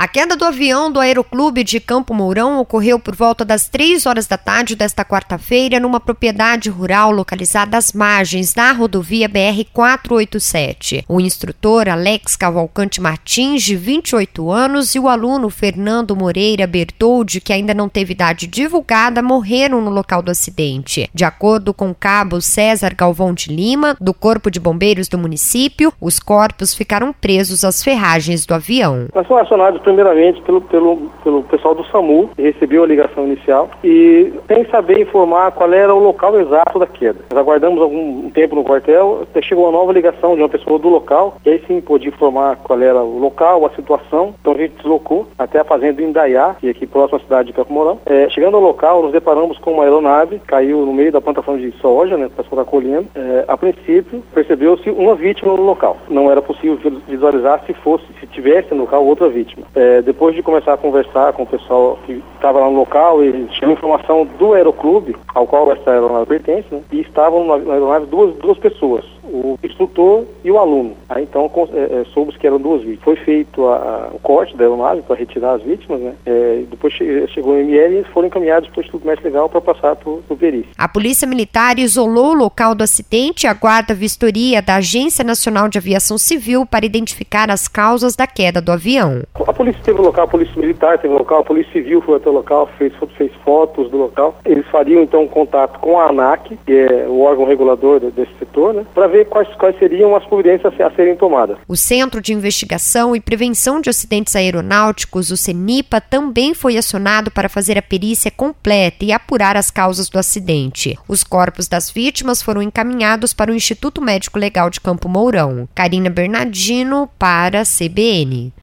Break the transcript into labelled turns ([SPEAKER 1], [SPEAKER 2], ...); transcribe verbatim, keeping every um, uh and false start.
[SPEAKER 1] A queda do avião do Aeroclube de Campo Mourão ocorreu por volta das três horas da tarde desta quarta-feira numa propriedade rural localizada às margens da rodovia B R quatrocentos e oitenta e sete. O instrutor Alex Cavalcante Martins, de vinte e oito anos, e o aluno Fernando Moreira Bertoldi, que ainda não teve idade divulgada, morreram no local do acidente. De acordo com o cabo César Galvão de Lima, do Corpo de Bombeiros do município, os corpos ficaram presos às ferragens do avião.
[SPEAKER 2] Nós fomos acionados primeiramente pelo, pelo, pelo pessoal do SAMU, que recebeu a ligação inicial, e sem saber informar qual era o local exato da queda. Nós aguardamos algum tempo no quartel, até chegou uma nova ligação de uma pessoa do local, e aí sim pôde informar qual era o local, a situação. Então a gente deslocou até a fazenda Indaiá, que é aqui próxima à cidade de Campo Mourão. É, chegando ao local, nos deparamos com uma aeronave, caiu no meio da plantação de soja, né, para estar colhendo. É, a princípio, percebeu-se uma vítima no local. Não era possível visualizar se fosse, se tivesse no local outra vítima. É, depois de começar a conversar com o pessoal que estava lá no local, e chegou informação do Aeroclube, ao qual essa aeronave pertence, né, e estavam na aeronave duas, duas pessoas, o instrutor e o aluno. Aí então é, é, soube que eram duas vítimas. Foi feito a, a, o corte da aeronave para retirar as vítimas, né? É, depois che, chegou o M L e eles foram encaminhados para o Instituto Médico Legal para passar por, por perícia.
[SPEAKER 1] A Polícia Militar isolou o local do acidente e aguarda a vistoria da Agência Nacional de Aviação Civil para identificar as causas da queda do avião.
[SPEAKER 2] A polícia esteve no local, a Polícia Militar esteve no local, a Polícia Civil foi até o local, fez, fez fotos do local. Eles fariam então contato com a ANAC, que é o órgão regulador desse setor, né, para ver quais, quais seriam as providências a serem tomadas.
[SPEAKER 1] O Centro de Investigação e Prevenção de Acidentes Aeronáuticos, o CENIPA, também foi acionado para fazer a perícia completa e apurar as causas do acidente. Os corpos das vítimas foram encaminhados para o Instituto Médico Legal de Campo Mourão. Karina Bernardino para a C B N.